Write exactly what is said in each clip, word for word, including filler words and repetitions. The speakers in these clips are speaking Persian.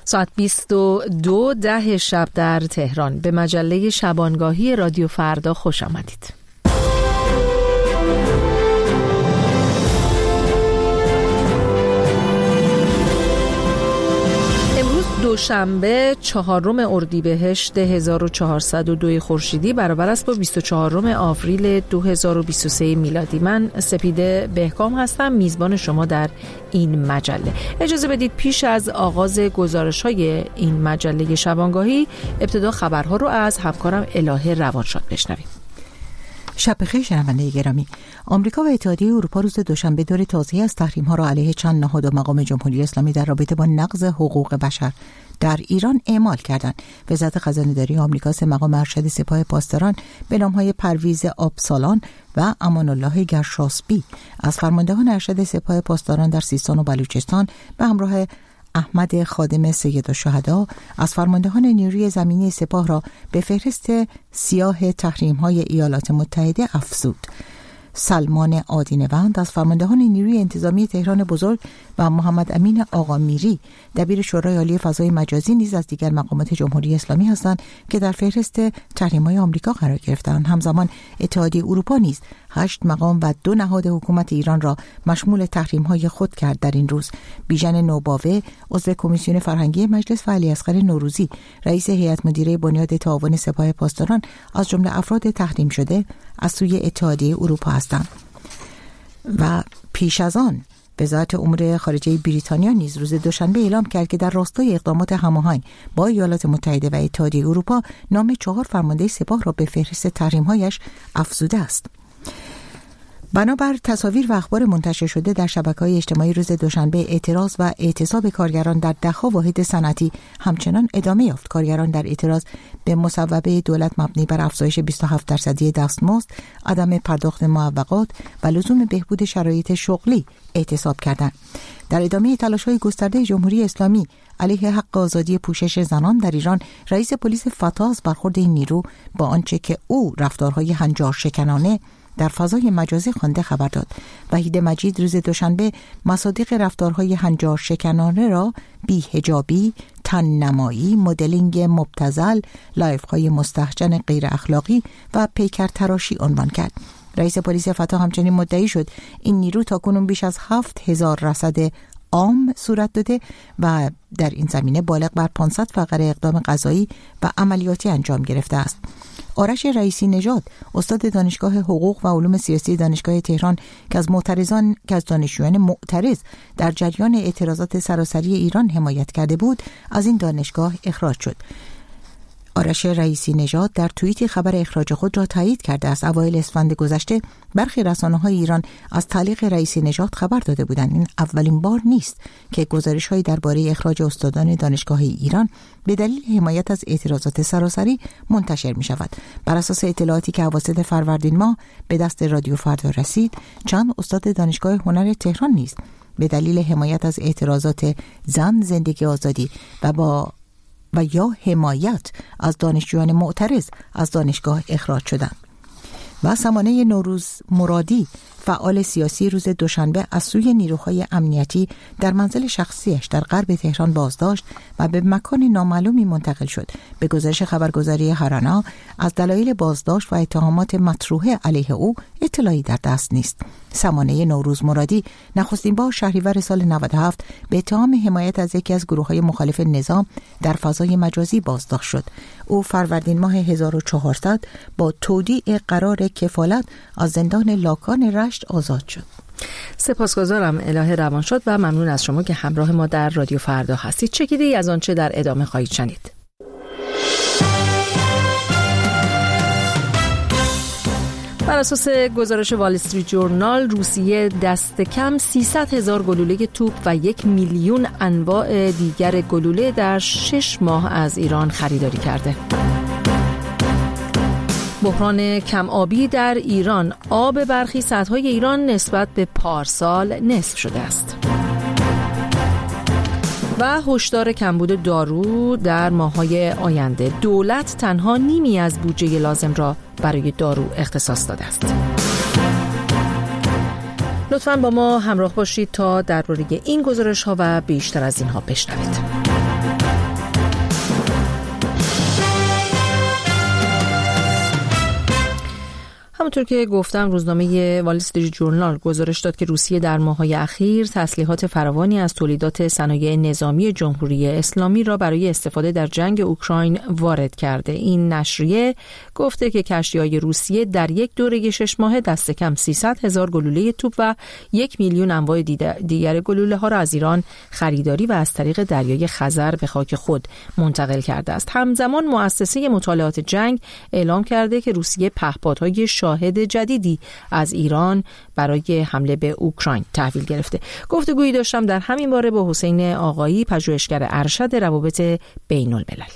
ساعت بیست و دو ده شب در تهران. به مجله شبانگاهی رادیو فردا خوش آمدید. امروز دوشنبه چهارم اردیبهشت هزار و چهارصد و دو خورشیدی برابر است با بیست و چهارم آوریل دو هزار و بیست و سه میلادی. من سپیده بهکام هستم، میزبان شما در این مجله. اجازه بدید پیش از آغاز گزارش‌های این مجله شبانگاهی ابتدا خبرها رو از همکارم الهه روانشاد بشنویم. شب بخیر شنونده گرامی. آمریکا و اتحادیه اروپا روز دوشنبه دور تازه‌ای از تحریم‌ها را علیه چند نهاد و مقام جمهوری اسلامی در رابطه با نقض حقوق بشر در ایران اعمال کردند. وزارت خزانه‌داری آمریکا سه مقام ارشد سپاه پاسداران به نام‌های پرویز آبسالان و امان الله گرشاسبی از فرماندهان ارشد سپاه پاسداران در سیستان و بلوچستان به همراه احمد خادم سیدالشهدا از فرماندهان نیروی زمینی سپاه را به فهرست سیاه تحریم‌های ایالات متحده افزود. سلمان عادینوند از فرماندهان نیروی انتظامی تهران بزرگ و محمد امین آقامیری دبیر شورای عالی فضای مجازی نیز از دیگر مقامات جمهوری اسلامی هستند که در فهرست تحریم‌های آمریکا قرار گرفتند. همزمان اتحادیه اروپا نیز هشت مقام و دو نهاد حکومت ایران را مشمول تحریم‌های خود کرد. در این روز بیژن نوباوه عضو کمیسیون فرهنگی مجلس و علیاصغر نوروزی رئیس هیئت مدیره بنیاد تعاون سپاه پاسداران از جمله افراد تحریم شده از سوی اتحادیه اروپا هستند. و پیش از آن وزارت امور خارجه بریتانیا نیز روز دوشنبه اعلام کرد که در راستای اقدامات هماهنگ با ایالات متحده و اتحادیه اروپا نام چهار فرمانده سپاه را به فهرست تحریم‌هایش افزوده است. بنابر تصاویر و اخبار منتشر شده در شبکه‌های اجتماعی روز دوشنبه، اعتراض و اعتصاب کارگران در ده‌ها واحد صنعتی همچنان ادامه یافت. کارگران در اعتراض به مصوبه دولت مبنی بر افزایش بیست و هفت درصدی دستمزد، عدم پرداخت معوقات و لزوم بهبود شرایط شغلی اعتصاب کردند. در ادامه تلاش‌های گسترده جمهوری اسلامی علیه حق آزادی پوشش زنان در ایران، رئیس پلیس فتح از برخورد این نیرو با آنچه که او رفتارهای هنجار شکنانه در فضای مجازی خوانده خبر داد. وحید مجید روز دوشنبه مصادیق رفتارهای هنجار شکنانه را بی‌حجابی، تن‌نمایی، مدلینگ مبتذل، لایف‌های مستهجن غیر اخلاقی و پیکر تراشی عنوان کرد. رئیس پلیس فتح همچنین مدعی شد این نیرو تاکنون بیش از هفت هزار رصد عام صورت داده و در این زمینه بالغ بر پانصد فقره اقدام قضایی و عملیاتی انجام گرفته است. آرش رئیسی نژاد استاد دانشگاه حقوق و علوم سیاسی دانشگاه تهران که از معترضان که از دانشجویان معترض در جریان اعتراضات سراسری ایران حمایت کرده بود، از این دانشگاه اخراج شد. آرش رئیسی نژاد در توییتی خبر اخراج خود را تایید کرده است. اوایل اسفند گذشته برخی رسانه‌های ایران از تعلیق رئیسی نژاد خبر داده بودند. این اولین بار نیست که گزارش‌هایی درباره اخراج استادان دانشگاه ایران به دلیل حمایت از اعتراضات سراسری منتشر می‌شود. بر اساس اطلاعاتی که اواسط فروردین ماه به دست رادیو فردا رسید، چند استاد دانشگاه هنر تهران نیز به دلیل حمایت از اعتراضات زن، زندگی آزادی و با و یا حمایت از دانشجویان معترض از دانشگاه اخراج شدند. و سمانه نوروز مرادی فعال سیاسی روز دوشنبه از سوی نیروهای امنیتی در منزل شخصیش در غرب تهران بازداشت و به مکان نامعلومی منتقل شد. به گزارش خبرگزاری هرانا از دلایل بازداشت و اتهامات مطروحه علیه او اطلاعی در دست نیست. سمانه نوروز مرادی نخستین بار شهریور سال نود و هفت به اتهام حمایت از یکی از گروه‌های مخالف نظام در فضای مجازی بازداشت شد. او فروردین ماه هزار و چهارصد با تودیع قرار کفالت از زندان لاکان رشت آزاد شد. سپاسگزارم الهه روانشاد و ممنون از شما که همراه ما در رادیو فردا هستید. چکیده‌ای از آنچه در ادامه خواهید شنید. بر اساس گزارش وال استریت جورنال، روسیه دست کم سیصد هزار گلوله توپ و یک میلیون انواع دیگر گلوله در شش ماه از ایران خریداری کرده. بحران کم آبی در ایران، آب برخی سدهای ایران نسبت به پارسال نصف شده است. و هشدار کمبود دارو در ماه‌های آینده، دولت تنها نیمی از بودجه لازم را برای دارو اختصاص داده است. لطفاً با ما همراه باشید تا درباره این گزارش‌ها و بیشتر از اینها بشنوید. همونطور که گفتم روزنامه وال استریت ژورنال گزارش داد که روسیه در ماه‌های اخیر تسلیحات فراوانی از تولیدات صنایع نظامی جمهوری اسلامی را برای استفاده در جنگ اوکراین وارد کرده. این نشریه گفته که کشتی‌های روسیه در یک دوره شش ماهه دست کم سیصد هزار گلوله توپ و یک میلیون انواع دیگر گلوله‌ها را از ایران خریداری و از طریق دریای خزر به خاک خود منتقل کرده است. همزمان مؤسسه مطالعات جنگ اعلام کرده که روسیه پهپادهای شاهد جدیدی از ایران برای حمله به اوکراین تحویل گرفته. گفتگویی داشتم در همین باره با حسین آقایی، پژوهشگر ارشد روابط بین الملل.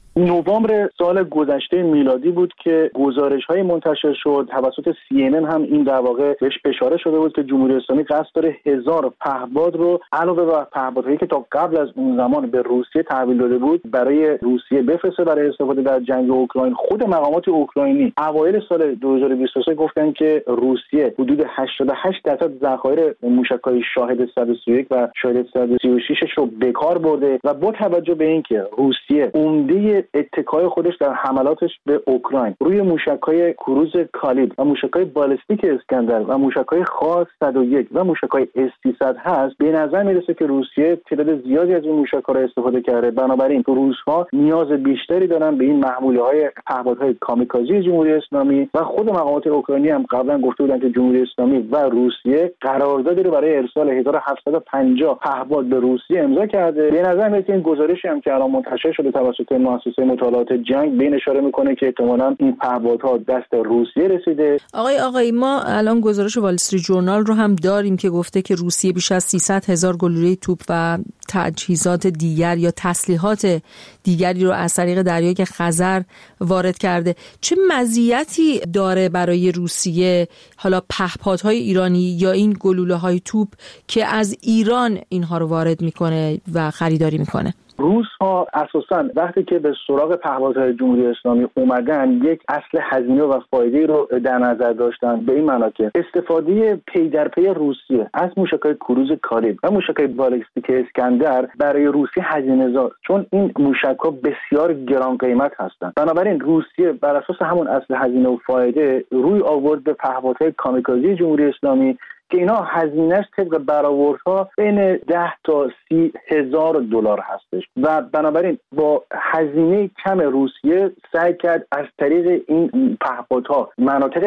نوامبر سال گذشته میلادی بود که گزارش‌های منتشر شد توسط سی ان ان، هم این در واقع بهش اشاره شده بود که جمهوری اسلامی قصد داره هزار پهپاد رو علاوه بر پهپادهایی که تا قبل از اون زمان به روسیه تحویل داده بود برای روسیه بفرسته برای استفاده در جنگ اوکراین. خود مقامات اوکراینی اوایل سال دو هزار و بیست و سه گفتن که روسیه حدود هشتاد و هشت درصد ذخایر موشک‌های شاهد صد و سی و یک و شاهد صد و سی و شش رو به کار برده و با توجه به اینکه روسیه عمده اتکای خودش در حملاتش به اوکراین روی موشک‌های کروز کالیبر و موشک‌های بالستیک اسکندر و موشک‌های خاص صد و یک و موشک‌های اس سیصد هست، به نظر میرسه که روسیه تعداد زیادی از این موشک‌ها را استفاده کرده. بنابراین روس‌ها نیاز بیشتری دارن به این محموله‌های پهپادهای کامیکازی جمهوری اسلامی و خود مقامات اوکراینی هم قبلا گفته بودن که جمهوری اسلامی و روسیه قراردادی رو برای ارسال هزار و هفتصد و پنجاه پهپاد به روسیه امضا کرده. به نظر میاد این گزارشی هم که الان منتشر شده توسط مؤسسه مطالعات جنگ به این اشاره میکنه که احتمالاً این پهپادها دست روسیه رسیده. آقای آقایی، ما الان گزارش وال استریت ژورنال رو هم داریم که گفته که روسیه بیش از سیصد هزار گلوله توپ و تجهیزات دیگر یا تسلیحات دیگری رو از طریق دریای خزر وارد کرده. چه مزیتی داره برای روسیه حالا پهپادهای ایرانی یا این گلوله‌های توپ که از ایران اینها رو وارد میکنه و خریداری میکنه؟ روس ها اساساً وقتی که به سراغ پهپادهای جمهوری اسلامی اومدن یک اصل هزینه و فایده رو در نظر داشتن، به این معنی که استفاده پی در پی روسیه از موشک‌های کروز کالیبر و موشک‌های بالستیک اسکندر برای روسیه هزینه زا، چون این موشک‌ها بسیار گران قیمت هستند. بنابراین روسیه بر اساس همون اصل هزینه و فایده روی آورد به پهپادهای کامیکازی جمهوری اسلامی که اینا هزینه‌اش طبق برآوردها بین ده تا سی هزار دلار هستش و بنابراین با هزینه کم روسیه سعی کرد از طریق این پهپادها مناطق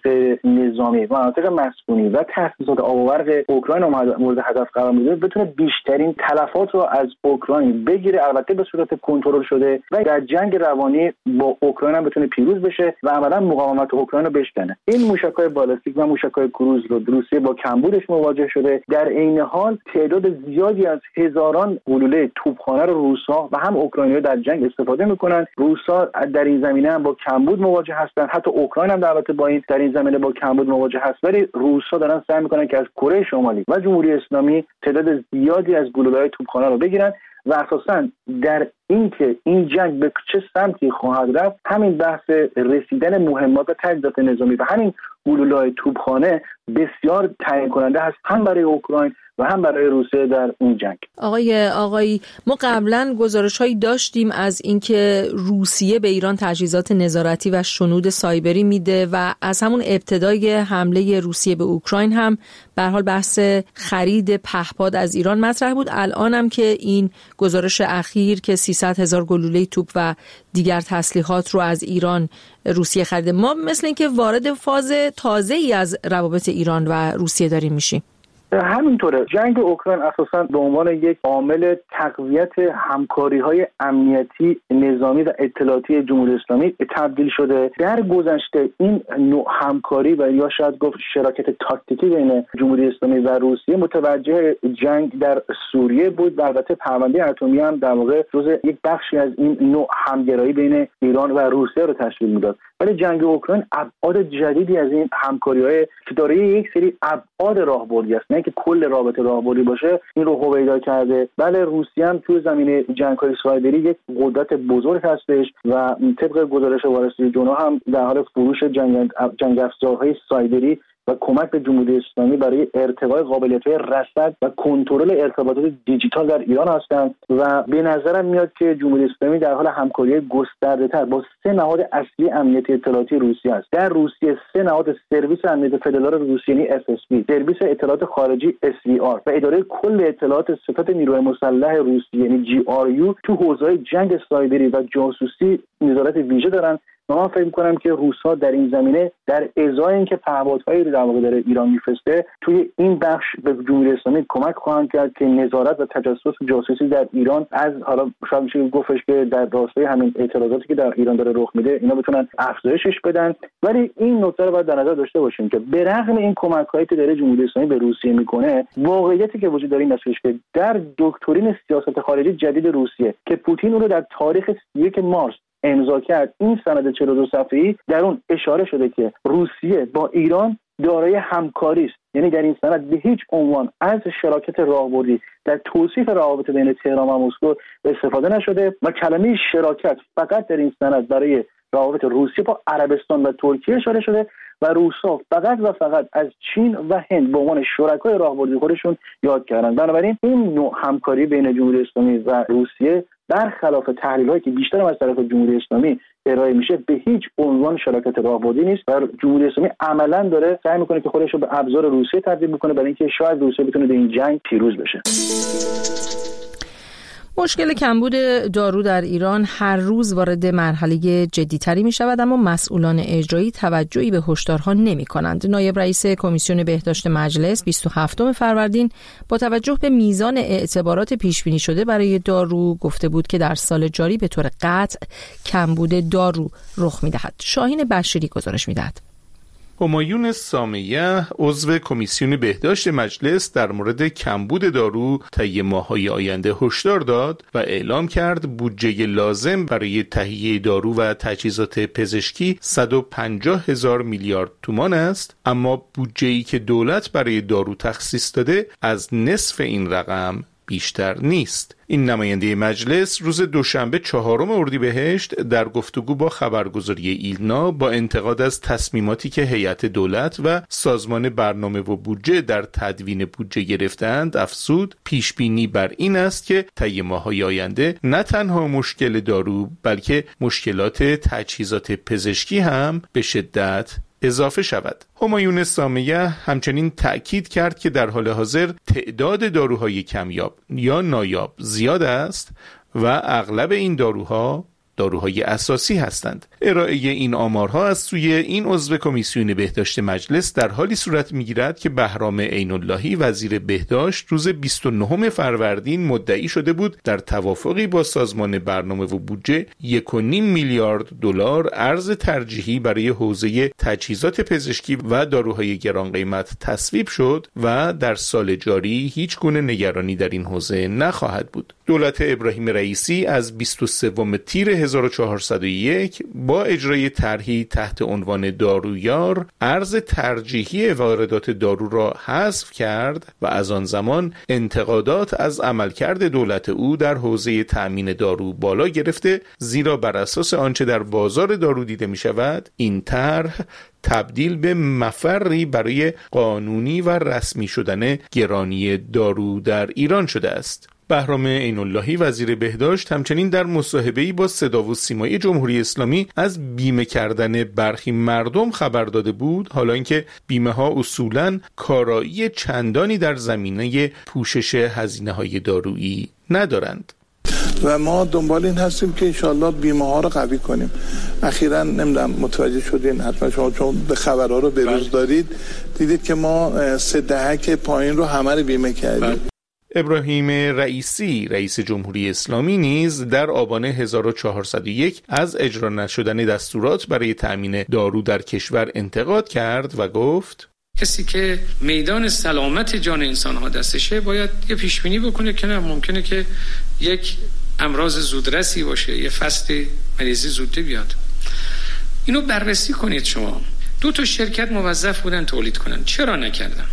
نظامی، مناطق مسکونی و تاسیسات آب و برق اوکراین مورد هدف قرار میده بتونه بیشترین تلفات رو از اوکراین بگیره، البته به صورت کنترل شده، و در جنگ روانی با اوکراین هم بتونه پیروز بشه و عملاً مقاومت اوکراین رو بشکنه. این موشک‌های بالستیک و موشک‌های کروز رو روسیه با کمبودش مواجه شده. در عین حال تعداد زیادی از هزاران گلوله توپخانه رو روس‌ها و هم اوکراینی‌ها در جنگ استفاده می‌کنن. روس‌ها در این زمینه هم با کمبود مواجه هستن، حتی اوکراین هم البته با این در این زمینه با کمبود مواجه هست، ولی روس‌ها دارن سعی می‌کنن که از کره شمالی و جمهوری اسلامی تعداد زیادی از گلوله‌های توپخانه رو بگیرن و اساساً در اینکه این جنگ به چه سمتی خواهد رفت همین بحث رسیدن مهمات و تجهیزات نظامی و همین گلوله‌های توپخانه بسیار تعیین کننده هست، هم برای اوکراین و هم برای روسیه در این جنگ. آقای آقایی، ما قبلا گزارش‌هایی داشتیم از اینکه روسیه به ایران تجهیزات نظارتی و شنود سایبری میده و از همون ابتدای حمله روسیه به اوکراین هم به هر حال بحث خرید پهپاد از ایران مطرح بود. الان هم که این گزارش اخیر که سیصد هزار گلوله توپ و دیگر تسلیحات رو از ایران روسیه خریده، ما مثل اینکه وارد فاز تازه‌ای از روابط ایران و روسیه داریم میشیم. همینطوره. جنگ اوکراین اساساً به عنوان یک عامل تقویت همکاری‌های امنیتی، نظامی و اطلاعاتی جمهوری اسلامی تبدیل شده. در گذشته این نوع همکاری و یا شاید گفت شراکت تاکتیکی بین جمهوری اسلامی و روسیه متوجه جنگ در سوریه بود و البته پرونده اتمی هم در واقع جزء یک بخشی از این نوع همگرایی بین ایران و روسیه رو تشکیل میداد. ولی جنگ اوکراین ابعاد جدیدی از این همکاری‌های که دارای یک سری ابعاد راهبردی است، نه که کل رابطه راهبردی باشه، این رو هویدا کرده. بله، روسیه هم توی زمینه جنگ‌های سایبری یک قدرت بزرگ هستش و طبق گزارش وال استریت ژورنال هم در حال فروش جنگ جنگ افزارهای سایبری و کمک به جمهوری اسلامی برای ارتقای قابلیت‌های رصد و کنترل ارتباطات دیجیتال در ایران هستند و به نظرم میاد که جمهوری اسلامی در حال همکاری گسترده‌تر با سه نهاد اصلی امنیتی اطلاعاتی روسیه است. در روسیه سه نهاد سرویس امنیت فدرال روسیه یعنی اف اس بی، سرویس اطلاعات خارجی اس وی آر و اداره کل اطلاعات ستاد نیروی مسلح روسیه یعنی جی آر یو تو حوزه‌های جنگ سایبری و جاسوسی نظارت ویژه دارند. من فکر می‌کنم که روس‌ها در این زمینه در ازای اینکه پهپادهایی رو در واقع در ایران می‌فرسته توی این بخش به جمهوری اسلامی کمک خواهند کرد که نظارت و تجسس و جاسوسی در ایران از حالا شاید میشه گفتش که در راستای همین اعتراضاتی که در ایران داره رخ میده اینا بتونن افزایشش بدن. ولی این نکته رو باید در نظر داشته باشیم که به رغم این کمک‌هایی که داره جمهوری اسلامی به روسیه میکنه، واقعیتی که وجود داره این است که در دکترین سیاست خارجی جدید روسیه که پوتین اون رو در تاریخ سی و یک مارس امضا کرد، این سند چهل و دو صفحه‌ای در اون اشاره شده که روسیه با ایران دارای همکاری است. یعنی در این سند به هیچ عنوان از شراکت راهبردی در توصیف روابط بین تهران و مسکو استفاده نشده و کلمه شراکت فقط در این سند برای روابط روسیه با عربستان و ترکیه اشاره شده و روس‌ها فقط و فقط از چین و هند به عنوان شرکای راهبردی خودشون یاد کردن. بنابراین این نوع همکاری بین جمهوری اسلامی و روسیه برخلاف تحلیل‌هایی که بیشتر از طرف جمهوری اسلامی ارائه میشه به هیچ عنوان شراکت راهبردی نیست و جمهوری اسلامی عملاً داره سعی میکنه که خودش رو به ابزار روسیه تبدیل بکنه برای اینکه شاید روسیه بتونه در این جنگ پیروز بشه. مشکل کمبود دارو در ایران هر روز وارد مرحله جدی‌تری می شود، اما مسئولان اجرایی توجهی به هشدارها نمی کنند. نایب رئیس کمیسیون بهداشت مجلس بیست و هفتم فروردین با توجه به میزان اعتبارات پیش بینی شده برای دارو گفته بود که در سال جاری به طور قطع کمبود دارو رخ می دهد. شاهین بشیری گزارش می دهد. همایون سامیه عضو کمیسیون بهداشت مجلس در مورد کمبود دارو طی ماه‌های آینده هشدار داد و اعلام کرد بودجه لازم برای تهیه دارو و تجهیزات پزشکی صد و پنجاه هزار میلیارد تومان است، اما بودجه‌ای که دولت برای دارو تخصیص داده از نصف این رقم بیشتر نیست. این نماینده مجلس روز دوشنبه چهارم اردیبهشت در گفتگو با خبرگزاری ایلنا با انتقاد از تصمیماتی که هیئت دولت و سازمان برنامه و بودجه در تدوین بودجه گرفتند افزود پیش بینی بر این است که طی ماه‌های آینده نه تنها مشکل دارو بلکه مشکلات تجهیزات پزشکی هم به شدت اضافه شود. همایون سامیه همچنین تأکید کرد که در حال حاضر تعداد داروهای کمیاب یا نایاب زیاد است و اغلب این داروها داروهای اساسی هستند. ارائه این آمارها از سوی این عضو کمیسیون بهداشت مجلس در حالی صورت می‌گیرد که بهرام عین اللهی وزیر بهداشت روز بیست و نهم فروردین مدعی شده بود در توافقی با سازمان برنامه و بودجه یک و نیم میلیارد دلار ارز ترجیحی برای حوزه تجهیزات پزشکی و داروهای گران قیمت تصویب شد و در سال جاری هیچ گونه نگرانی در این حوزه نخواهد بود. دولت ابراهیم رئیسی از بیست و سوم تیر هزار و چهارصد و یک با اجرای طرحی تحت عنوان دارویار ارز ترجیحی واردات دارو را حذف کرد و از آن زمان انتقادات از عملکرد دولت او در حوزه تأمین دارو بالا گرفته، زیرا بر اساس آنچه در بازار دارو دیده می شود این طرح تبدیل به مفری برای قانونی و رسمی شدن گرانی دارو در ایران شده است. بهرام عین اللهی وزیر بهداشت همچنین در مصاحبه‌ای با صدا و سیمای جمهوری اسلامی از بیمه کردن برخی مردم خبر داده بود، حالا اینکه بیمه ها اصولاً کارایی چندانی در زمینه پوشش هزینه‌های دارویی ندارند. و ما دنبال این هستیم که انشالله بیمه ها رو قوی کنیم. اخیراً نمیدونم متوجه شدین، حتما شما چون به خبرها رو بروز دارید دیدید که ما سه دهک پایین رو همه رو بیمه کردیم. ابراهیم رئیسی رئیس جمهوری اسلامی نیز در آبان هزار و چهارصد و یک از اجرا نشدن دستورات برای تأمین دارو در کشور انتقاد کرد و گفت کسی که میدان سلامت جان انسان‌ها دستشه باید یه پیشبینی بکنه که نه ممکنه که یک امراض زودرسی باشه، یه فصل مریضی زودتر بیاد. اینو بررسی کنید. شما دو تا شرکت موظف بودن تولید کنن، چرا نکردن؟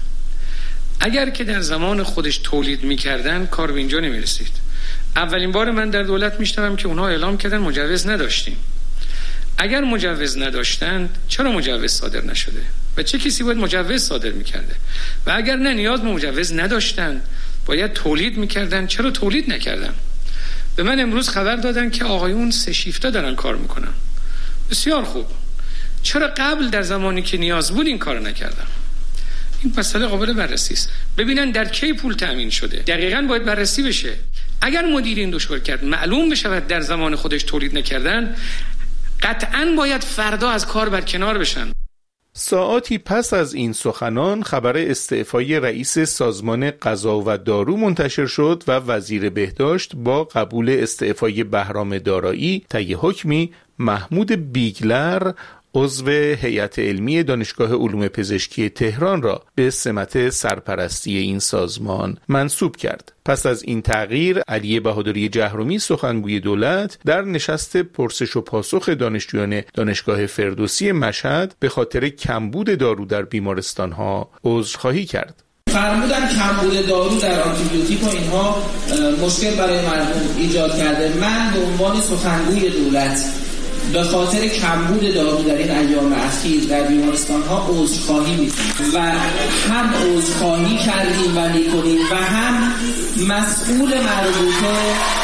اگر که در زمان خودش تولید میکردن کار به اینجا نمیرسید. اولین بار من در دولت میشنوم که اونها اعلام کردن مجوز نداشتیم. اگر مجوز نداشتند چرا مجوز صادر نشده؟ و چه کسی باید مجوز صادر میکرده و اگر نه نیاز به مجوز نداشتن باید تولید میکردن، چرا تولید نکردن؟ به من امروز خبر دادن که آقایون سه شیفته دارن کار میکنن. بسیار خوب، چرا قبل در زمانی که نیاز بود این کار نکردن؟ این مسئله قابل بررسی است. ببینن در کی پول تامین شده، دقیقاً باید بررسی بشه. اگر مدیر این دشوار کرد معلوم بشه در زمان خودش تولید نکردن، قطعاً باید فردا از کار برکنار بشن. ساعاتی پس از این سخنان خبر استعفای رئیس سازمان غذا و دارو منتشر شد و وزیر بهداشت با قبول استعفای بهرام دارایی طی حکمی محمود بیگلر عضو هیئت علمی دانشگاه علوم پزشکی تهران را به سمت سرپرستی این سازمان منصوب کرد. پس از این تغییر علی بهادری جهرومی سخنگوی دولت در نشست پرسش و پاسخ دانشجویان دانشگاه فردوسی مشهد به خاطر کمبود دارو در بیمارستان‌ها عذرخواهی کرد. فرمودن کمبود دارو در آنتیبیوتیک و اینها مشکل برای مردم ایجاد کرده. من به عنوان سخنگوی دولت به خاطر کمبود دارو در این ایام اخیر در بیمارستان‌ها عذرخواهی می‌کنیم و هم عذرخواهی کردیم و می‌کنیم و هم مسئول مربوطه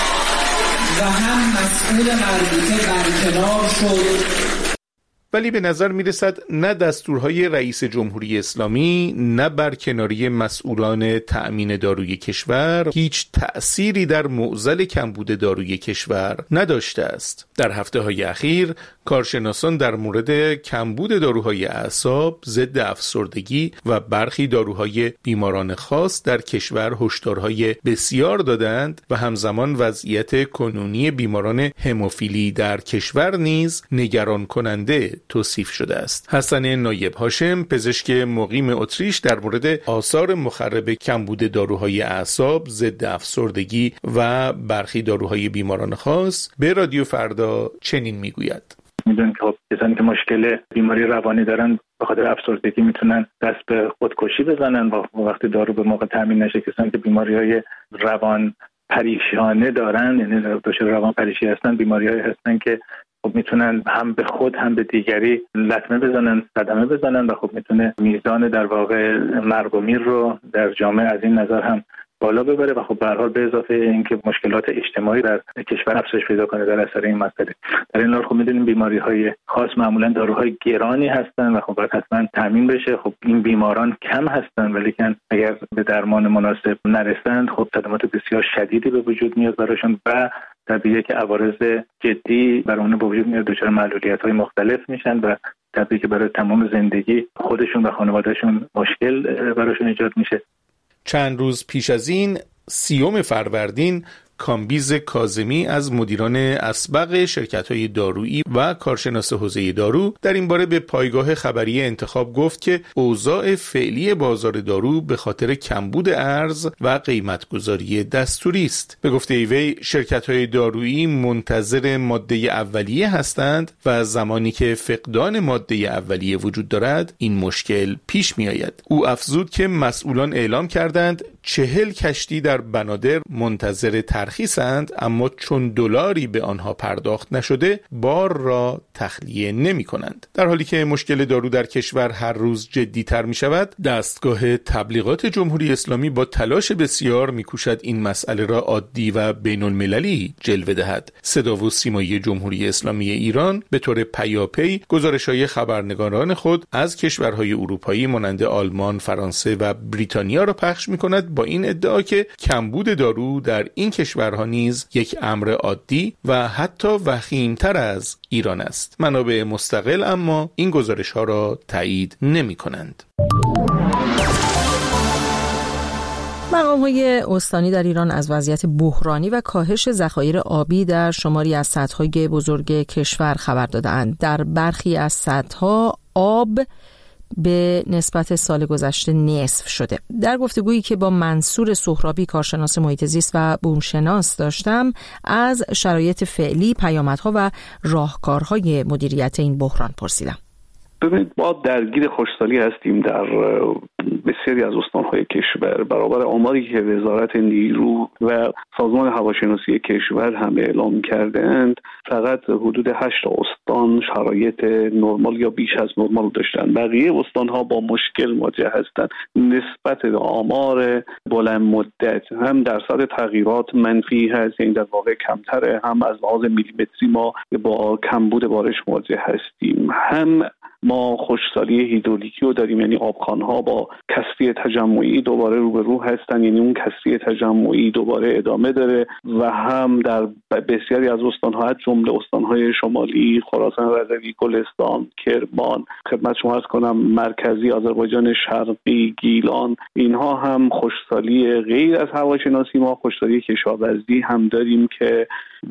و هم مسئول مربوطه برکنار شد. ولی به نظر میرسد نه دستورهای رئیس جمهوری اسلامی نه برکناری مسئولان تأمین داروی کشور هیچ تأثیری در معضل کمبود داروی کشور نداشته است. در هفته‌های اخیر کارشناسان در مورد کمبود داروهای اعصاب، ضد افسردگی و برخی داروهای بیماران خاص در کشور هشدارهای بسیار دادند و همزمان وضعیت کنونی بیماران هموفیلی در کشور نیز نگران کننده توصیف شده است. حسن نایب هاشم، پزشک مقیم اتریش، در مورد آثار مخرب کمبود داروهای اعصاب، ضد افسردگی و برخی داروهای بیماران خاص به رادیو فردا چنین میگوید: میدونیم که خب کسانی که مشکل بیماری روانی دارن به خاطر افسردگی میتونن دست به خودکشی بزنن و وقتی دارو به موقع تامین نشه، کسانی که بیماری‌های روان پریشانه دارن، یعنی دچار روان پریشی هستن، بیماری‌هایی هستن که خب میتونن هم به خود هم به دیگری لطمه بزنن، صدمه بزنن و خب میتونه میزان در واقع مرگ و میر رو در جامعه از این نظر هم بالا ببره و خب به هر حال به اضافه اینکه مشکلات اجتماعی در کشور افزایش پیدا کنه در اثر این مسئله. در این حال خب میدونیم بیماری‌های خاص معمولا داروهای گرانی هستن و خب باید حتما تامین بشه. خب این بیماران کم هستن ولیکن اگر به درمان مناسب نرسند خب صدمات بسیار شدیدی به وجود میاد براشون و طبیعیه که عوارض جدی برای اون به وجود میاد، دچار معلولیت‌های مختلف میشن و طبیعیه که برای تمام زندگی خودشون و خانوادهشون مشکل براشون ایجاد میشه. چند روز پیش از این سیوم فروردین کامبیز کاظمی از مدیران اسبق شرکت‌های دارویی و کارشناس حوزه دارو در این باره به پایگاه خبری انتخاب گفت که اوضاع فعلی بازار دارو به خاطر کمبود ارز و قیمتگذاری دستوری است. به گفته وی شرکت‌های دارویی منتظر ماده اولیه هستند و زمانی که فقدان ماده اولیه وجود دارد این مشکل پیش می‌آید. او افزود که مسئولان اعلام کردند چهل کشتی در بنادر منتظر ترخیصند، اما چون دلاری به آنها پرداخت نشده بار را تخلیه نمی کنند. در حالی که مشکل دارو در کشور هر روز جدی‌تر می شود، دستگاه تبلیغات جمهوری اسلامی با تلاش بسیار می کوشد این مسئله را عادی و بین المللی جلوه دهد. صدا و سیمایی جمهوری اسلامی ایران به طور پیاپی گزارش‌های خبرنگاران خود از کشورهای اروپایی مانند آلمان، فرانسه و بریتانیا را پخش می کند با این ادعا که کمبود دارو در این کشورها نیز یک امر عادی و حتی وخیم‌تر از ایران است. منابع مستقل اما این گزارش‌ها را تایید نمی‌کنند. مقام‌های استانی در ایران از وضعیت بحرانی و کاهش ذخایر آبی در شماری از سدهای بزرگ کشور خبر دادند. در برخی از سدها آب به نسبت سال گذشته نصف شده. در گفتگویی که با منصور سهرابی کارشناس محیط زیست و بومشناس داشتم از شرایط فعلی، پیامدها و راهکارهای مدیریت این بحران پرسیدم. ببینید ما درگیر خشکسالی هستیم در بسیاری از استان‌های کشور. برابر آماری که وزارت نیرو و سازمان هواشناسی کشور هم اعلام کرده‌اند فقط حدود هشت استان شرایط نرمال یا بیش از نرمال داشتن. بقیه استان‌ها با مشکل مواجه هستند. نسبت به آمار بلند مدت هم درصد تغییرات منفی هست، یعنی در واقع کمتره. هم از لحاظ میلیمتری ما با کمبود بارش مواجه هستیم، هم ما خشکسالی هیدرولیکی رو داریم، یعنی آبخوان‌ها با کثری تجمعی دوباره روبرو هستن، یعنی اون کثری تجمعی دوباره ادامه داره. و هم در بسیاری از استان‌ها از جمله استان‌های شمالی، خراسان رضوی، گلستان، کرمان، خدمت شما عرض کنم مرکزی، آذربایجان شرقی، گیلان، اینها هم خشکسالی غیر از هواشناسی ما خشکسالی کشاورزی هم داریم که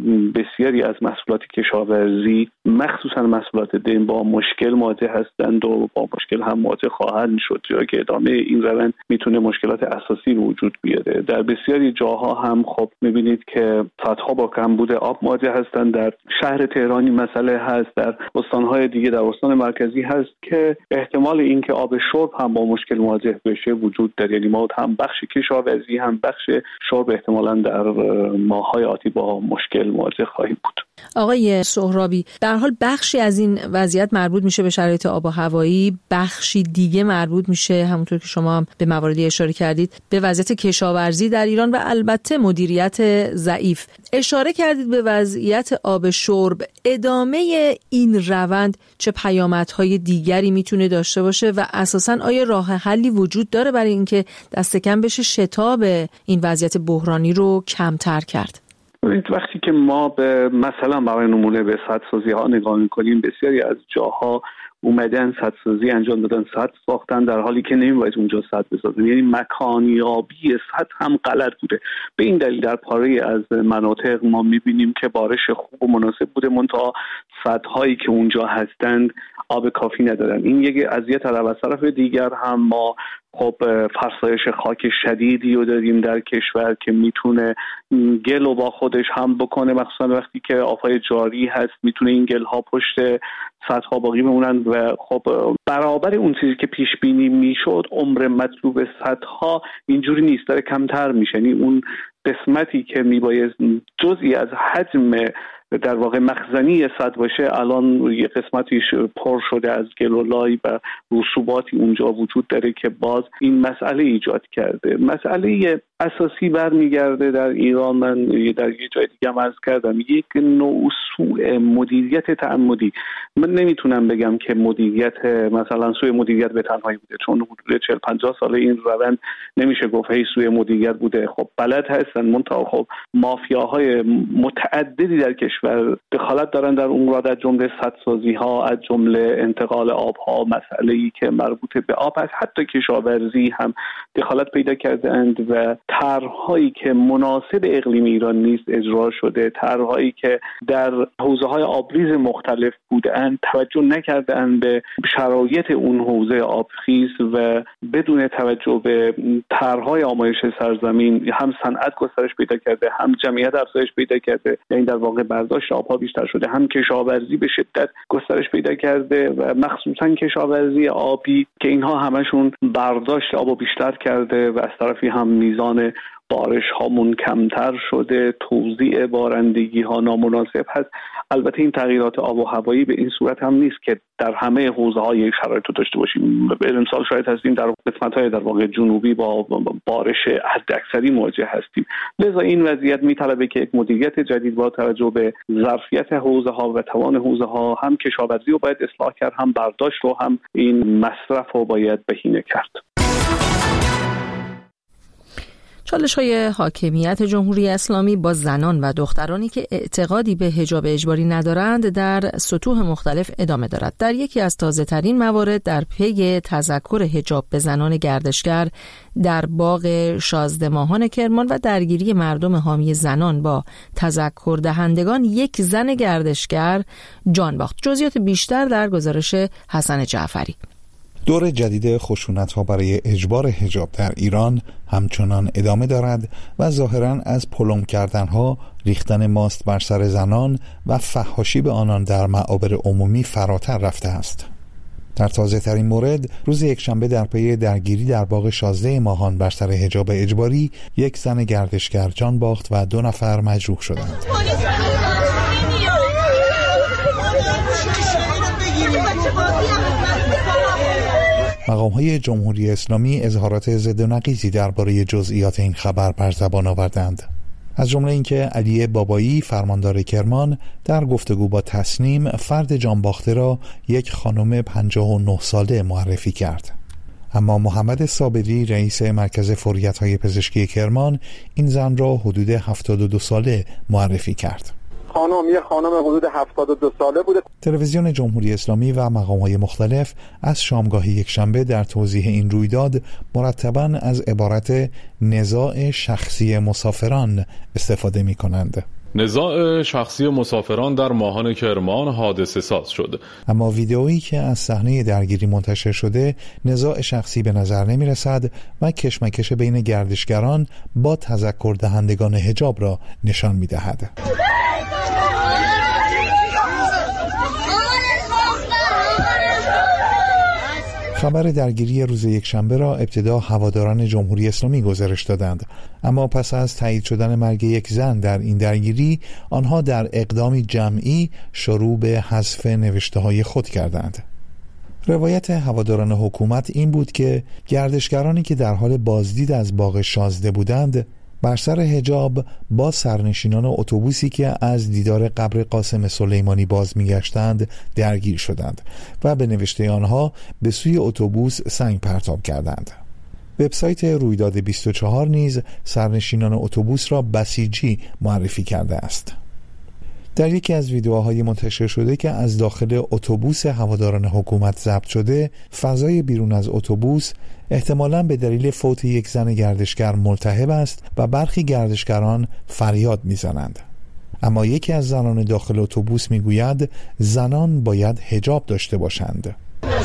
بسیاری از محصولات کشاورزی مخصوصا محصولات دیم با مشکل مواجه هستند و با مشکل هم مواجه خواهند شد، جایی که ادامه این روند میتونه مشکلات اساسی وجود بیاره. در بسیاری جاها هم خب میبینید که صدها با کمبود آب مواجه هستند. در شهر تهرانی مسئله هست، در استانهای دیگه، در استان مرکزی هست که احتمال اینکه آب شرب هم با مشکل مواجه بشه وجود داره. یعنی ما هم بخش کشاورزی هم بخش شرب احتمالاً در ماه‌های آتی با مشکل مواجه خواهیم بود. آقای سهرابی، در حال بخشی از این وضعیت مربوط میشه به شرایط آب و هوایی، بخشی دیگه مربوط میشه همونطور که شما هم به مواردی اشاره کردید به وضعیت کشاورزی در ایران و البته مدیریت ضعیف. اشاره کردید به وضعیت آب شرب. ادامه این روند چه پیامدهای دیگری میتونه داشته باشه و اساساً آیا راه حلی وجود داره برای اینکه دست کم بشه شتاب این وضعیت بحرانی رو کمتر کرد؟ وقتی که ما به مثلا برای نمونه به سدسازی ها نگاه میکنیم، بسیاری از جاها اومدن سدسازی انجام دادن، سد ساختن در حالی که نمی‌باید اونجا سد بسازن، یعنی مکانیابی سد هم غلط بوده. به این دلیل در پاره از مناطق ما میبینیم که بارش خوب و مناسب بوده، منتها سدهایی که اونجا هستند آب کافی ندارن. این یک اذیت علاوه از طرف دیگر هم ما خب فرسایش خاک شدیدی رو داریم در کشور که میتونه گل رو با خودش هم بکنه، مخصوصا وقتی که آب‌های جاری هست میتونه این گل ها پشت سطح باقی بمونن و خب برابر اون چیزی که پیش بینی میشد عمر مطلوب سطح ها اینجوری نیست، داره کمتر میشه. یعنی اون قسمتی که میبایست جزئی از حجم در واقع مخزنی سد باشه الان یه قسمتیش پر شده از گل و لای و رسوباتی اونجا وجود داره که باز این مسئله ایجاد کرده. مسئله اساسی برمیگرده در ایران، من در یه جای دیگه هم عرض کردم، یک نوع سوء مدیریت تعمدی. من نمیتونم بگم که مدیریت مثلا سوء مدیریت به تنهایی بوده، چون حدود چهل پنجاه ساله این روند نمیشه گفت هی سوء مدیریت بوده. خب بلد هستن، منتها خب مافیاهای متعددی در کشور دخالت دارن در اون را، در جمله سدسازی ها، از جمله انتقال آب ها، مسئله‌ای که مربوط به آب است، حتی کشاورزی هم دخالت پیدا کردند و طرح‌هایی که مناسب اقلیم ایران نیست اجرا شده، طرح‌هایی که در حوزه‌های آبریز مختلف بودند توجه نکردند به شرایط اون حوزه آبخیز و بدون توجه به طرح‌های آمایش سرزمین هم صنعت گسترش پیدا کرده، هم جمعیت افزایش پیدا کرده، یعنی در واقع برداشت آب‌ها بیشتر شده، هم کشاورزی به شدت گسترش پیدا کرده و مخصوصاً کشاورزی آبی که اینها همشون برداشت آبو بیشتر کرده و از طرفی هم میزان بارش هامون کمتر شده، توزیع بارندگی ها نامناسب هست. البته این تغییرات آب و هوایی به این صورت هم نیست که در همه حوزه های یک شرایط رو داشته باشیم. به امسال شاید هستیم در قسمت های در واقع جنوبی با بارش حداکثری مواجه هستیم، لذا این وضعیت میطلبه که یک مدیریت جدید با توجه به ظرفیت حوزه ها و توان حوزه ها هم کشاورزی رو باید اصلاح کرد، هم برداشت رو، هم این مصرف رو باید بهینه کرد. چالش‌های حاکمیت جمهوری اسلامی با زنان و دخترانی که اعتقادی به حجاب اجباری ندارند در سطوح مختلف ادامه دارد. در یکی از تازه‌ترین موارد در پی تذکر حجاب به زنان گردشگر در باغ شازده ماهان کرمان و درگیری مردم حامی زنان با تذکر دهندگان یک زن گردشگر جان باخت. جزئیات بیشتر در گزارش حسن جعفری. دور جدید خشونت‌ها برای اجبار حجاب در ایران همچنان ادامه دارد و ظاهراً از پلم کردنها، ریختن ماست بر سر زنان و فحاشی به آنان در معابر عمومی فراتر رفته است. در تازه ترین مورد روز یکشنبه در پی درگیری در باغ شازده ماهان بر سر حجاب اجباری یک زن گردشگر جان باخت و دو نفر مجروح شدند. مقام‌های جمهوری اسلامی اظهارات ضد و نقیضی درباره جزئیات این خبر بر زبان آوردند. از جمله اینکه علی بابایی فرماندار کرمان در گفتگو با تسنیم فرد جانباخته را یک خانم پنجاه و نه ساله معرفی کرد. اما محمد صابری رئیس مرکز فوریت‌های پزشکی کرمان این زن را حدود هفتاد و دو ساله معرفی کرد. خانم یه خانم حدود هفتاد و دو ساله بوده. تلویزیون جمهوری اسلامی و مقام‌های مختلف از شامگاه یکشنبه در توضیح این رویداد مرتباً از عبارت نزاع شخصی مسافران استفاده می‌کنند. نزاع شخصی مسافران در ماهان کرمان حادثه ساز شد. اما ویدئویی که از صحنه درگیری منتشر شده نزاع شخصی به نظر نمی رسد و کشمکش بین گردشگران با تذکر دهندگان حجاب را نشان می دهد. خبر درگیری روز یکشنبه را ابتدا هواداران جمهوری اسلامی گزارش دادند، اما پس از تایید شدن مرگ یک زن در این درگیری آنها در اقدامی جمعی شروع به حذف نوشته‌های خود کردند. روایت هواداران حکومت این بود که گردشگرانی که در حال بازدید از باغ شازده بودند بر سر حجاب با سرنشینان اتوبوسی که از دیدار قبر قاسم سلیمانی باز می‌گشتند درگیر شدند و به نوشته آنها به سوی اتوبوس سنگ پرتاب کردند. وبسایت رویداد بیست و چهار نیز سرنشینان اتوبوس را بسیجی معرفی کرده است. در یکی از ویدیوهای منتشر شده که از داخل اتوبوس هواداران حکومت ضبط شده، فضای بیرون از اتوبوس احتمالاً به دلیل فوت یک زن گردشگر ملتهب است و برخی گردشگران فریاد می‌زنند. اما یکی از زنان داخل اتوبوس می‌گوید زنان باید حجاب داشته باشند.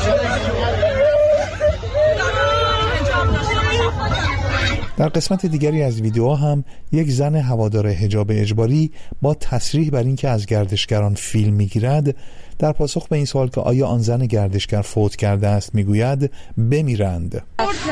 در قسمت دیگری از ویدیو هم یک زن هوادار حجاب اجباری با تصریح بر اینکه از گردشگران فیلم میگیرد در پاسخ به این سوال که آیا آن زن گردشگر فوت کرده است میگوید بمیرند.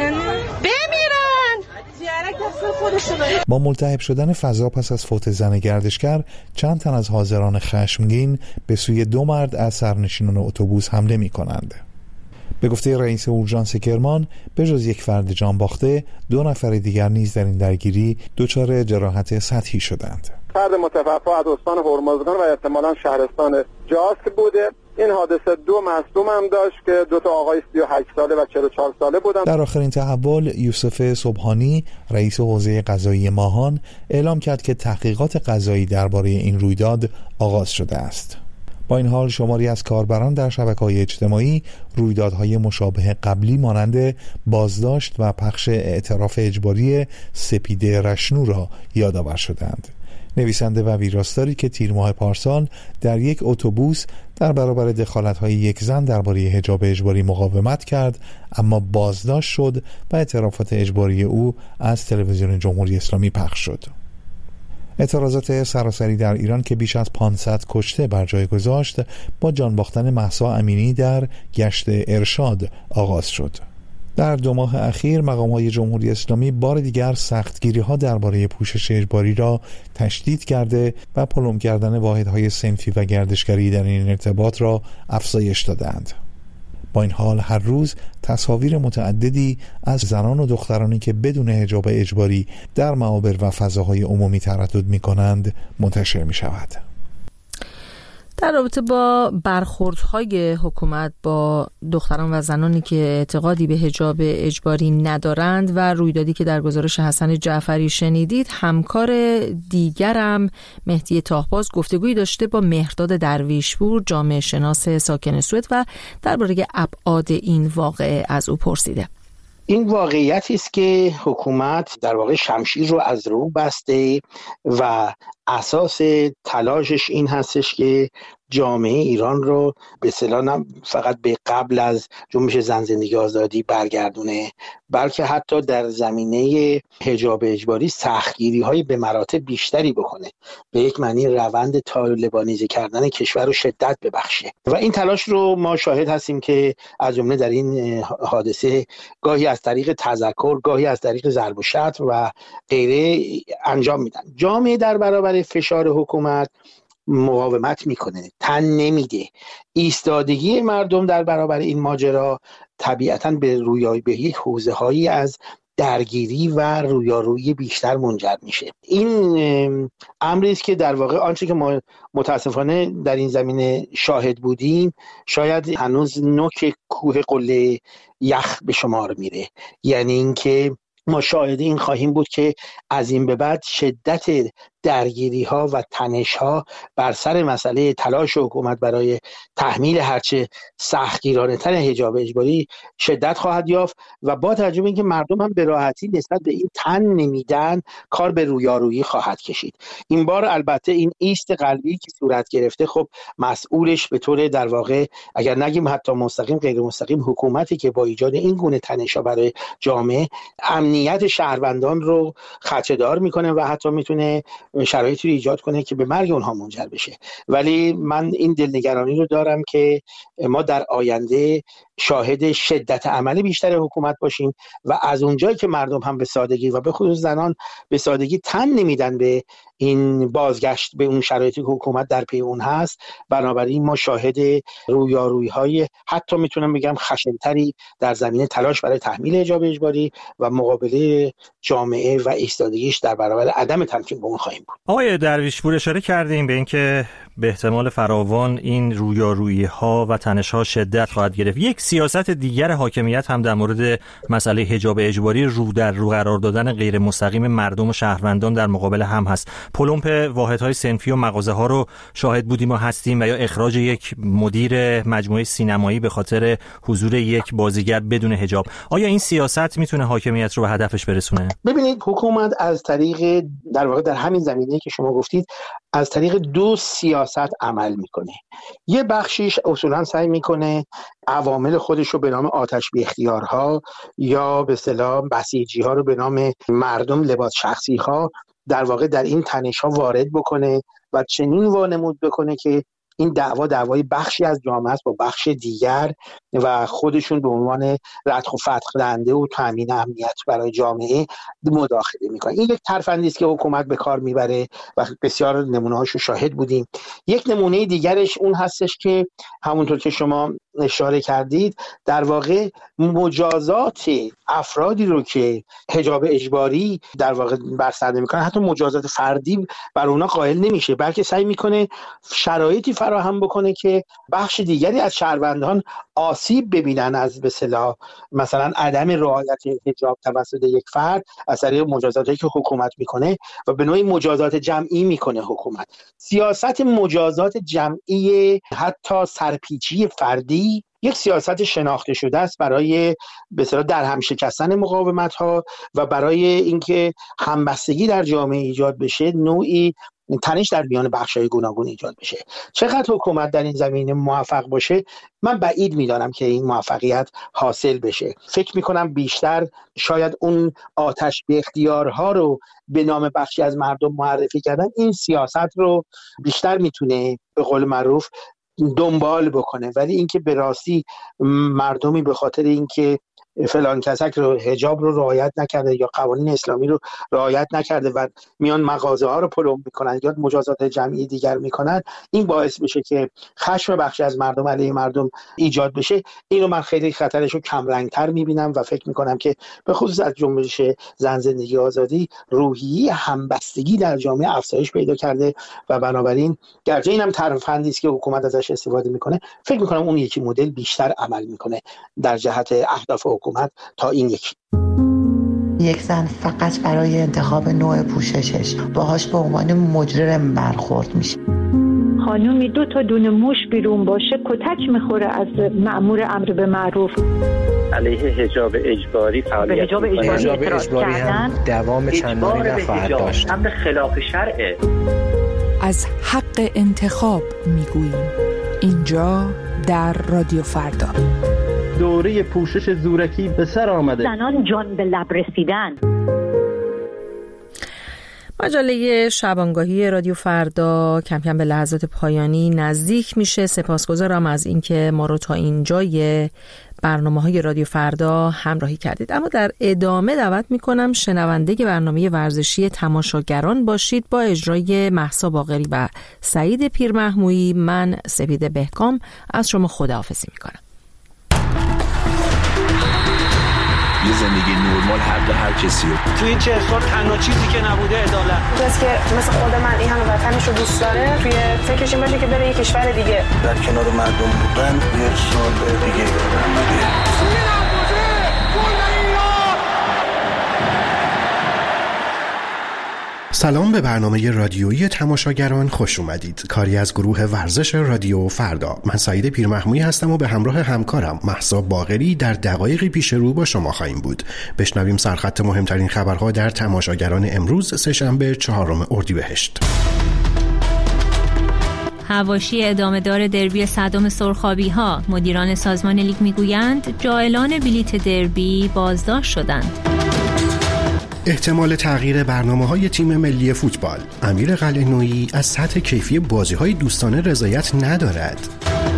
با ملتهب شدن فضا پس از فوت زن گردشگر، چند تن از حاضران خشمگین به سوی دو مرد از سرنشینان اتوبوس حمله می کنند. به گفته رئیس اورژانس کرمان به جز یک فرد جان باخته، دو نفر دیگر نیز در این درگیری دچار جراحت سطحی شدند. فرد متوفی از استان هرمزگان و احتمالاً شهرستان جاسک بوده. این حادثه دو مصدوم هم داشت که دو تا آقای سی و هشت ساله و چهل و چهار ساله بودند. در آخرین تحول یوسف صبحانی رئیس حوزه قضایی ماهان اعلام کرد که تحقیقات قضایی درباره این رویداد آغاز شده است. با این حال شماری از کاربران در شبکه‌های اجتماعی رویدادهای مشابه قبلی مانند بازداشت و پخش اعتراف اجباری سپیده رشنو را یادآور شدند. نویسنده و ویراستاری که تیر ماه پارسال در یک اتوبوس در برابر دخالت‌های یک زن درباره حجاب اجباری مقاومت کرد اما بازداشت شد و اعترافات اجباری او از تلویزیون جمهوری اسلامی پخش شد. اعتراضات سراسری در ایران که بیش از پانصد کشته بر جای گذاشت با جان باختن مهسا امینی در گشت ارشاد آغاز شد. در دو ماه اخیر مقام‌های جمهوری اسلامی بار دیگر سختگیری‌ها درباره پوشش اجباری را تشدید کرده و پلم کردن واحدهای صنفی و گردشگری در این ارتباط را افزایش دادند. با این حال هر روز تصاویر متعددی از زنان و دخترانی که بدون حجاب اجباری در معابر و فضاهای عمومی تردد می‌کنند منتشر می‌شود. در رابطه با برخوردهای حکومت با دختران و زنانی که اعتقادی به حجاب اجباری ندارند و رویدادی که در گزارش حسن جعفری شنیدید، همکار دیگرم مهدی تاهباز گفتگویی داشته با مهرداد درویشپور، جامعه شناس ساکن سوئد، و درباره ابعاد این واقعه از او پرسیده. این واقعیتی است که حکومت در واقع شمشیر رو از رو بسته و اساس تلاشش این هستش که جامعه ایران رو به اصطلاح نه فقط به قبل از جنبش زن زندگی آزادی برگردونه، بلکه حتی در زمینه حجاب اجباری سختگیری‌های به مراتب بیشتری بکنه، به یک معنی روند طالبانیزه کردن کشور رو شدت ببخشه. و این تلاش رو ما شاهد هستیم که از جمله در این حادثه گاهی از طریق تذکر، گاهی از طریق ضرب و شتم و غیره انجام میدن. جامعه در برابر فشار حکومت مقاومت میکنه، تن نمیده. ایستادگی مردم در برابر این ماجرا طبیعتاً به رویارویی حوزه هایی از درگیری و رویارویی بیشتر منجر میشه. این امری است که در واقع آنچه که ما متاسفانه در این زمینه شاهد بودیم شاید هنوز نوک کوه قله یخ به شمار میره. یعنی اینکه ما شاهد این خواهیم بود که از این به بعد شدت درگیری ها و تنش ها بر سر مسئله تلاش حکومت برای تحمیل هرچه سختگیرانه تر حجاب اجباری شدت خواهد یافت و با توجه به اینکه مردم هم به راحتی نسبت به این تن نمیدن کار به رویارویی خواهد کشید. این بار البته این ایست قلبی که صورت گرفته خب مسئولش به طور در واقع اگر نگیم حتی مستقیم غیر مستقیم حکومتی که با ایجاد این گونه تنش ها برای جامعه امنیت شهروندان رو خدشه‌دار میکنه و حتی میتونه شرایطی رو ایجاد کنه که به مرگ اونها منجر بشه. ولی من این دلنگرانی رو دارم که ما در آینده شاهد شدت عمل بیشتر حکومت باشیم و از اونجایی که مردم هم به سادگی و به خصوص زنان به سادگی تن نمیدن به این بازگشت به اون شرایطی که حکومت در پی اون هست، بنابراین ما شاهد رویارویی های حتی میتونم بگم خشنتری در زمینه تلاش برای تحمیل حجاب اجباری و مقابله جامعه و ایستادگیش در برابر عدم تمکین به اون خواهیم بود. آقای درویشپور اشاره کردیم به اینکه به احتمال فراوان این رویارویی ها و تنش ها شدت خواهد گرفت. یک سیاست دیگر حاکمیت هم در مورد مسئله حجاب اجباری رو در رو قرار دادن غیر مستقیم مردم و شهروندان در مقابل هم هست. پلمپ واحدهای صنفی و مغازه ها رو شاهد بودیم و هستیم و یا اخراج یک مدیر مجموعه سینمایی به خاطر حضور یک بازیگر بدون حجاب. آیا این سیاست میتونه حاکمیت رو به هدفش برسونه؟ ببینید حکومت از طریق در واقع در همین زمینه که شما گفتید از طریق دو سیاست عمل میکنه. یه بخشیش اصولا سعی میکنه عوامل خودش رو به نام آتش بی اختیارها یا به اصطلاح بسیجی ها رو به نام مردم لباس شخصی ها در واقع در این تنش ها وارد بکنه و چنین وانمود بکنه که این دعوا دعوای بخشی از جامعه است با بخش دیگر و خودشون به عنوان ردخ و فتق دهنده و تامین امنیت برای جامعه مداخله میکنه. این یک ترفندی است که حکومت به کار میبره و بسیار نمونه‌هاشو شاهد بودیم. یک نمونه دیگرش اون هستش که همونطور که شما اشاره کردید در واقع مجازات افرادی رو که حجاب اجباری در واقع بر سر نمیکنه، حتی مجازات فردی بر اونا قائل نمیشه، بلکه سعی میکنه شرایطی فراهم بکنه که بخش دیگری از شهروندان آسیب ببینن از به اصطلاح مثلا عدم رعایت حجاب توسط یک فرد از طریق مجازاتی که حکومت میکنه و به نوعی مجازات جمعی میکنه حکومت. سیاست مجازات جمعی حتی سرپیچی فردی یک سیاست شناخته شده است برای به اصطلاح در هم شکستن مقاومت‌ها و برای اینکه همبستگی در جامعه ایجاد بشه، نوعی تنش در میان بخش‌های گوناگون ایجاد بشه. چقدر حکومت در این زمینه موفق باشه من بعید می‌دانم که این موفقیت حاصل بشه. فکر می‌کنم بیشتر شاید اون آتش به اختیارها رو به نام بخشی از مردم معرفی کردن این سیاست رو بیشتر میتونه به قول معروف دنبال بکنه، ولی اینکه به راستی مردمی به خاطر اینکه فلان کسک رو حجاب رو رعایت نکرده یا قوانین اسلامی رو رعایت نکرده و میان مغازه ها رو پلم میکنن یا مجازات جمعی دیگر میکنن، این باعث بشه که خشم بخشی از مردم علیه مردم ایجاد بشه. اینو من خیلی خطرش رو کم رنگتر میبینم و فکر میکنم که به خصوص از جنبش زن زندگی آزادی روحیه همبستگی در جامعه افزایش پیدا کرده و بنابراین گرچه اینم ترفندی است که حکومت ازش استفاده میکنه، فکر میکنم اون یکی مدل بیشتر عمل میکنه در جهت اهداف حکومت تا این یکی. یک زن فقط برای انتخاب نوع پوششش باهاش به عنوان مجرم برخورد میشه. خانومی دو تا دونه موش بیرون باشه کتک میخوره از مأمور امر به معروف. علیه حجاب اجباری فعالیت حجاب اجباری, حجاب اجباری هم دوام چندانی نخواهد داشت. امر خلاف شرعه. از حق انتخاب میگوییم اینجا در رادیو فردا. دوره پوشش زورکی به سر آمده. زنان جان به لب رسیدن. مجله شبانگاهی رادیو فردا کم کم به لحظات پایانی نزدیک میشه. سپاسگزارم از اینکه ما رو تا اینجای برنامه‌های رادیو فردا همراهی کردید. اما در ادامه دعوت میکنم شنونده برنامه ورزشی تماشاگران باشید با اجرای مهسا باقری و سعید پیرمحمویی. من سپیده بهکام از شما خداحافظی میکنم. یه زندگی نرمال حق هر کسی. تو این چه سال تنها چیزی که نبوده عدالت. کسی که مثل خود من این همه وطنش رو دوست داره توی فکرش این باشه که بره یه کشور دیگه. در کنار مردم بودن یه سال دیگه بودن. سلام به برنامه رادیویی تماشاگران خوش اومدید. کاری از گروه ورزش رادیو فردا. من سعید پیرمحمویی هستم و به همراه همکارم مهسا باقری در دقایقی پیش رو با شما خواهیم بود. بشنویم سرخط مهمترین خبرها در تماشاگران امروز سه‌شنبه چهارم اردیبهشت. حواشی ادامه دار دربی صدام سرخابی ها. مدیران سازمان لیگ میگویند جائلان بلیت دربی بازداشت شدند. احتمال تغییر برنامه‌های تیم ملی فوتبال. امیر قلعه‌نویی از سطح کیفی بازی‌های دوستانه رضایت ندارد.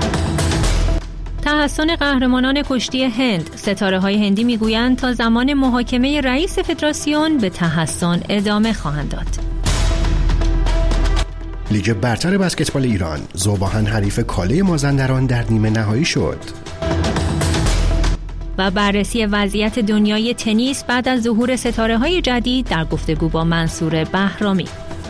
تحسن قهرمانان کشتی هند. ستاره‌های هندی میگویند تا زمان محاکمه رئیس فدراسیون به تحسن ادامه خواهند داد. لیگ برتر بسکتبال ایران. ذوباهن حریف کاله مازندران در نیمه نهایی شد. و بررسی وضعیت دنیای تنیس بعد از ظهور ستاره‌های جدید در گفتگو با منصور بهرامی.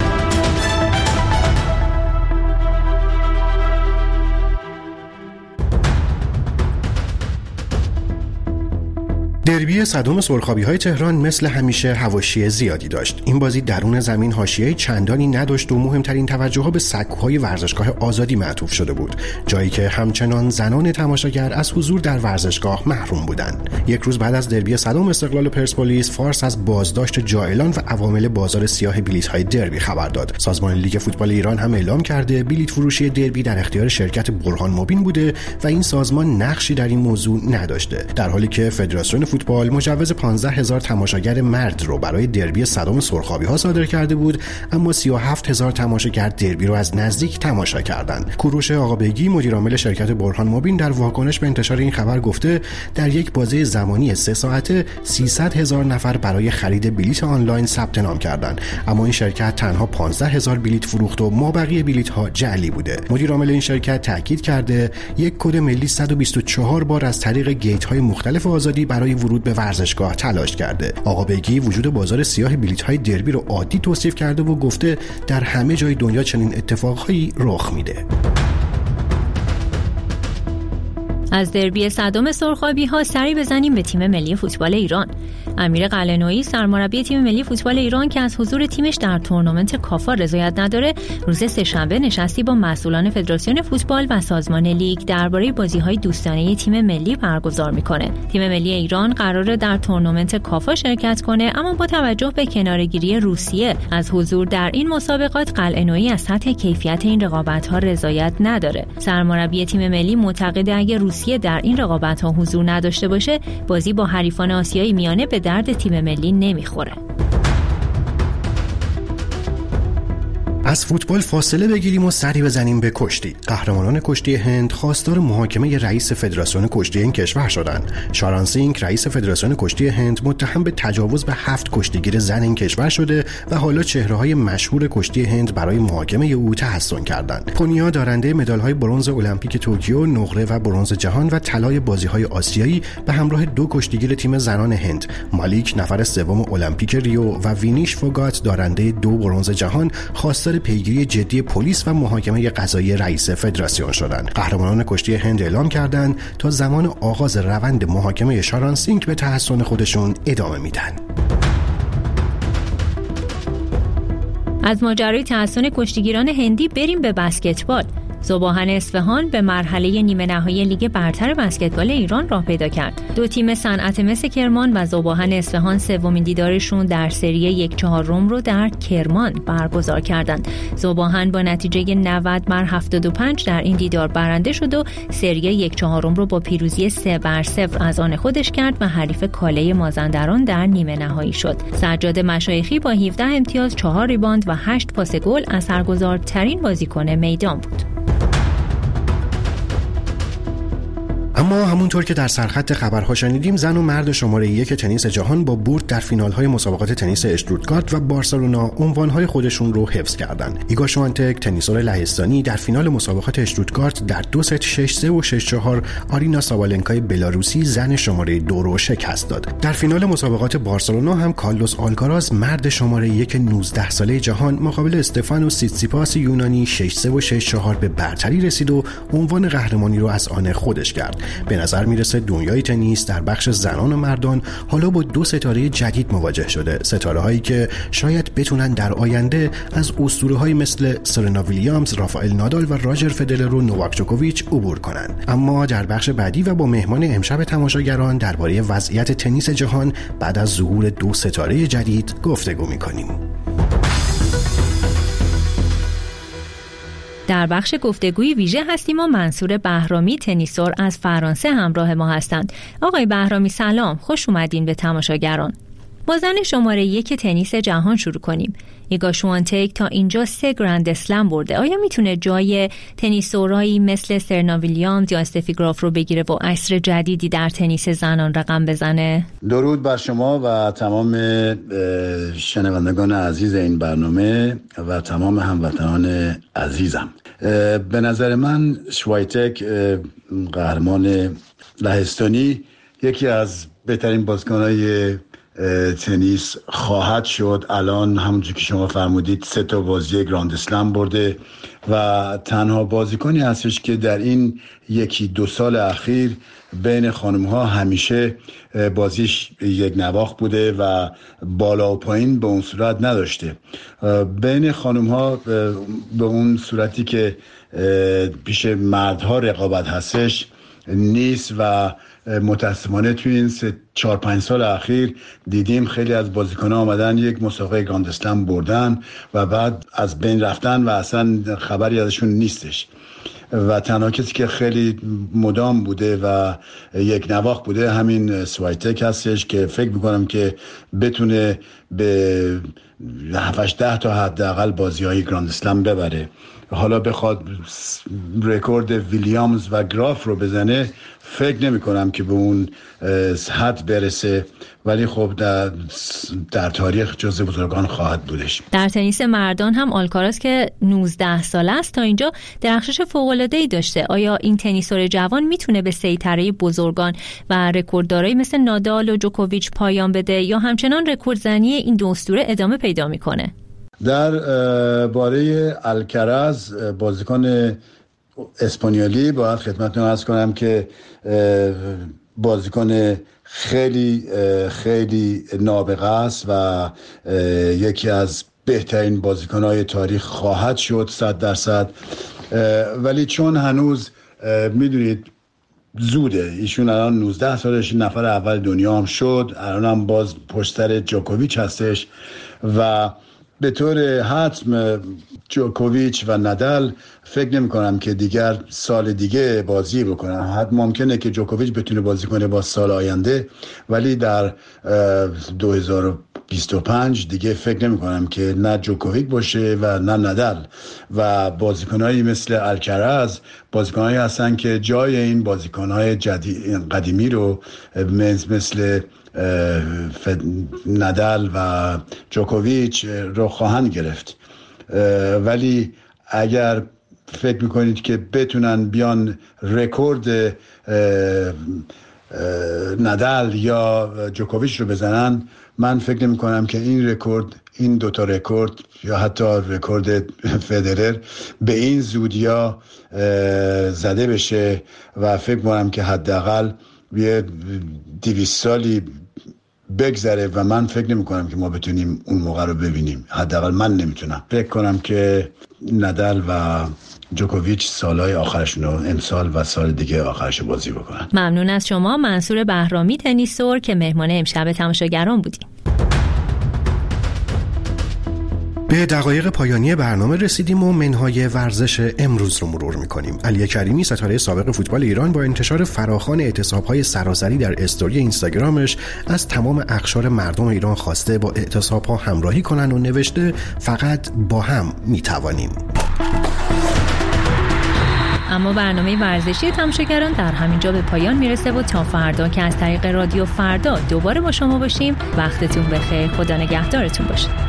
دربی صدام سرخابی‌های تهران مثل همیشه حواشی زیادی داشت. این بازی درون زمین حاشیه چندانی نداشت و مهمترین توجه‌ها به سکوهای ورزشگاه آزادی معطوف شده بود، جایی که همچنان زنان تماشاگر از حضور در ورزشگاه محروم بودند. یک روز بعد از دربی صدام استقلال و پرسپولیس، فارس از بازداشت جائلان و عوامل بازار سیاه بلیط‌های دربی خبر داد. سازمان لیگ فوتبال ایران هم اعلام کرده بلیط فروشی دربی در اختیار شرکت برهان مبین بوده و این سازمان نقشی در این موضوع نداشته، در حالی که فدراسیون فوتبال مجوز پانزده هزار تماشاگر مرد رو برای دربی صدام سرخابی‌ها صادر کرده بود، اما سی و هفت هزار تماشاگر دربی رو از نزدیک تماشا کردند. کوروش آقابگی مدیر عامل شرکت برهان مبین در واکنش به انتشار این خبر گفته در یک بازه زمانی سه ساعته سیصد هزار نفر برای خرید بلیط آنلاین ثبت نام کردند، اما این شرکت تنها پانزده هزار بلیط فروخت و مابقی بلیط‌ها جعلی بوده. مدیر عامل این شرکت تاکید کرده یک کد ملی صد و بیست و چهار بار از طریق گیت‌های مختلف آزادی برای ورود به ورزشگاه تلاش کرده. آقا بیگی وجود بازار سیاه بلیط‌های دربی رو عادی توصیف کرده و گفته در همه جای دنیا چنین اتفاقهایی رخ میده. از دربی صدام سرخابی‌ها سری بزنیم به تیم ملی فوتبال ایران. امیر قلعه‌نویی سرمربی تیم ملی فوتبال ایران که از حضور تیمش در تورنمنت کافا رضایت نداره، روز سه‌شنبه نشستی با مسئولان فدراسیون فوتبال و سازمان لیگ درباره بازی‌های دوستانه تیم ملی برگزار می‌کنه. تیم ملی ایران قراره در تورنمنت کافا شرکت کنه، اما با توجه به کناره‌گیری روسیه از حضور در این مسابقات، قلعه‌نویی از سطح کیفیت این رقابت‌ها رضایت نداره. سرمربی تیم ملی معتقده اگه روسیه در این رقابت‌ها حضور نداشته باشه، بازی با حریفان آسیایی میانه به درد تیم ملی نمیخوره. از فوتبال فاصله بگیریم و سری بزنیم به کشتی. قهرمانان کشتی هند خواستار محاکمه رئیس فدراسیون کشتی این کشور شدند. شاران سینگ رئیس فدراسیون کشتی هند متهم به تجاوز به هفت کشتیگیر زن این کشور شده و حالا چهره‌های مشهور کشتی هند برای محاکمه او تحسن کردند. پونیا دارنده مدال‌های برنز المپیک توکیو، نقره و برنز جهان و طلای بازی‌های آسیایی به همراه دو کشتیگیر تیم زنان هند، مالیک نفر سوم المپیک ریو و وینیش فوگات دارنده دو برنز جهان، خواستار پیگیری جدی پلیس و محاکمه قضایی رئیس فدراسیون شدند. قهرمانان کشتی هند اعلام کردند تا زمان آغاز روند محاکمه شاران سینگ به تحسن خودشون ادامه میدن. از ماجرای تحسن کشتیگیران هندی بریم به بسکتبال. ذوباهن اصفهان به مرحله نیمه نهایی لیگ برتر بسکتبال ایران راه پیدا کرد. دو تیم صنعت مس کرمان و ذوباهن اصفهان سومین دیدارشون در سری یک چهارم رو در کرمان برگزار کردند. ذوباهن با نتیجه نود بر هفتاد و پنج در این دیدار برنده شد و سری یک چهارم رو با پیروزی سه بر صفر از آن خودش کرد و حریف کاله مازندران در نیمه نهایی شد. سجاد مشایخی با هفده امتیاز، چهار ریباند و هشت پاس گل اثرگذارترین بازیکن میدان بود. اما همونطور که در سرخط خبرها شنیدیم، زن و مرد شماره یک تنیس جهان با برد در فینال‌های مسابقات تنیس اشتوتگارت و بارسلونا عنوان‌های خودشون رو حفظ کردند. ایگا شوانتک تنیسور لهستانی در فینال مسابقات اشتوتگارت در دو ست شش سه و شش چهار آرینا سابالنکای بلاروسی زن شماره دو رو شکست داد. در فینال مسابقات بارسلونا هم کارلوس آلکاراز مرد شماره یک نوزده ساله جهان مقابل استفانوس سیتسیپاس یونانی شش سه و شش چهار به برتری رسید و عنوان قهرمانی رو از آن خودش کرد. به نظر میرسه دنیای تنیس در بخش زنان و مردان حالا با دو ستاره جدید مواجه شده، ستاره هایی که شاید بتونن در آینده از اسطوره های مثل سرنا ویلیامز، رافائل نادال و راجر فدرر و نوواک جوکوویچ عبور کنن. اما در بخش بعدی و با مهمان امشب تماشاگران درباره وضعیت تنیس جهان بعد از ظهور دو ستاره جدید گفتگو میکنیم. در بخش گفتگوی ویژه هستیم و منصور بهرامی تنیسور از فرانسه همراه ما هستند. آقای بهرامی سلام، خوش اومدین به تماشاگران. با زن شماره یک تنیس جهان شروع کنیم. ایگا شوانتک تا اینجا سه گرند اسلم برده. آیا میتونه جای تنیسورایی مثل سرنا ویلیامز یا استفی گراف رو بگیره و عصر جدیدی در تنیس زنان رقم بزنه؟ درود بر شما و تمام شنوندگان عزیز این برنامه و تمام هموطنان عزیزم. به نظر من شوانتک قهرمان لهستانی یکی از بهترین بازیکن‌های تنیس خواهد شد. الان همونجور که شما فرمودید سه تا بازی گراند اسلم برده و تنها بازیکنی هستش که در این یکی دو سال اخیر بین خانم‌ها همیشه بازیش یک نواخت بوده و بالا و پایین به اون صورت نداشته. بین خانم‌ها به اون صورتی که پیش مردها رقابت هستش نیست و متاسفانه توی این سه چهار پنج سال اخیر دیدیم خیلی از بازیکن‌ها آمدن یک مسابقه گراند اسلم بردن و بعد از بین رفتن و اصلا خبری ازشون نیستش و تنها کسی که خیلی مدام بوده و یک نواخت بوده همین شوانتک هستش که فکر میکنم که بتونه به هفت ده تا حداقل بازی‌های گراند اسلم ببره. حالا بخواد رکورد ویلیامز و گراف رو بزنه فکر نمی کنم که به اون حد برسه، ولی خب در, در تاریخ جزو بزرگان خواهد بودش. در تنیس مردان هم آلکاراز که نوزده ساله است تا اینجا درخشش فوق‌العاده‌ای داشته. آیا این تنیسور جوان میتونه به سیطره بزرگان و رکورددارایی مثل نادال و جوکوویچ پایان بده یا همچنان رکوردزنی این دو اسطوره ادامه پیدا میکنه؟ در باره الکراز بازیکن اسپانیولی باید خدمتتون عرض کنم که بازیکن خیلی خیلی نابغه است و یکی از بهترین بازیکن‌های تاریخ خواهد شد صد درصد، ولی چون هنوز میدونید زوده، ایشون الان نوزده سالش، نفر اول دنیا هم شد، الان هم باز پشت سر جوکوویچ هستش و به طور حتم جوکوویچ و نادال فکر نمی کنم که دیگر سال دیگه بازی بکنن. حتی ممکنه که جوکوویچ بتونه بازی کنه با سال آینده، ولی در دو هزار و بیست و پنج دیگه فکر نمی کنم که نه جوکوویچ باشه و نه نادال و بازیکنایی مثل الکراز بازیکنایی هستن که جای این بازیکنهای جدید قدیمی رو مثل نادال و جوکوویچ رو خواهند گرفت. ولی اگر فکر میکنید که بتونن بیان رکورد نادال یا جوکوویچ رو بزنن، من فکر نمی کنم که این رکورد، این دوتا رکورد یا حتی رکورد فدرر به این زودیا زده بشه و فکر کنم که حداقل یه دویست سالی بگذره و من فکر نمی کنم که ما بتونیم اون موقع رو ببینیم. حداقل من نمیتونم. فکر کنم که نادال و جوکوویچ سالهای آخرشون رو امسال و سال دیگه آخرش بازی بکنن. ممنون از شما منصور بهرامی تنیسور که مهمان امشب تماشاگران بودیم. به دقایق پایانی برنامه رسیدیم و منهای ورزش امروز رو مرور میکنیم. علی کریمی ستاره سابق فوتبال ایران با انتشار فراخوان اعتصاب‌های سراسری در استوری اینستاگرامش از تمام اقشار مردم ایران خواسته با اعتصاب‌ها همراهی کنن و نوشته فقط با هم میتوانیم. اما برنامه ورزشی تماشاگران در همینجا به پایان میرسه و تا فردا که از طریق رادیو فردا دوباره با شما باشیم، وقتتون بخیر، خدا نگهدارتون باشه.